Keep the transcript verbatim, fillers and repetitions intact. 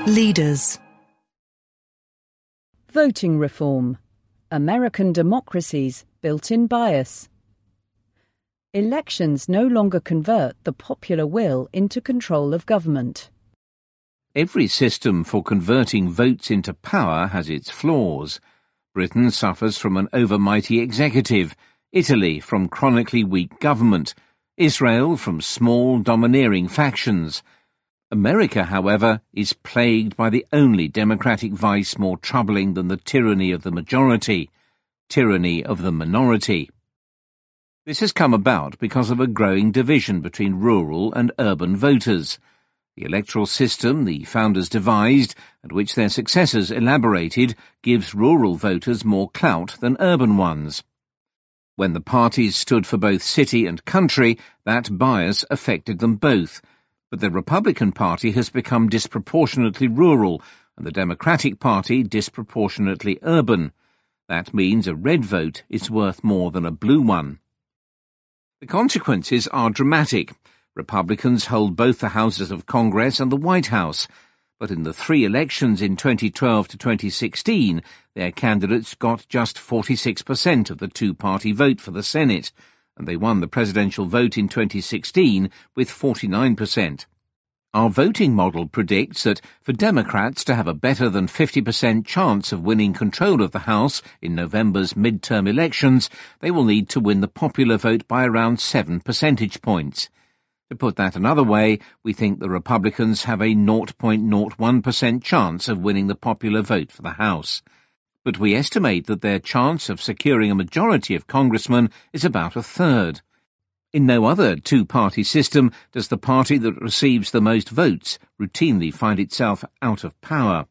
Leaders. Voting reform. American democracy's built-in bias. Elections no longer convert the popular will into control of government. Every system for converting votes into power has its flaws. Britain suffers from an overmighty executive, Italy from chronically weak government, Israel from small domineering factions. America, however, is plagued by the only democratic vice more troubling than the tyranny of the majority, tyranny of the minority. This has come about because of a growing division between rural and urban voters. The electoral system the founders devised, and which their successors elaborated, gives rural voters more clout than urban ones. When the parties stood for both city and country, that bias affected them both. But the Republican Party has become disproportionately rural, and the Democratic Party disproportionately urban. That means a red vote is worth more than a blue one. The consequences are dramatic. Republicans hold both the houses of Congress and the White House, but in the three elections in twenty twelve to twenty sixteen, their candidates got just forty-six percent of the two-party vote for the Senate, and they won the presidential vote in twenty sixteen with forty-nine percent. Our voting model predicts that for Democrats to have a better than fifty percent chance of winning control of the House in November's midterm elections, they will need to win the popular vote by around seven percentage points. To put that another way, we think the Republicans have a zero point zero one percent chance of winning the popular vote for the House. But we estimate that their chance of securing a majority of congressmen is about a third. In no other two-party system does the party that receives the most votes routinely find itself out of power.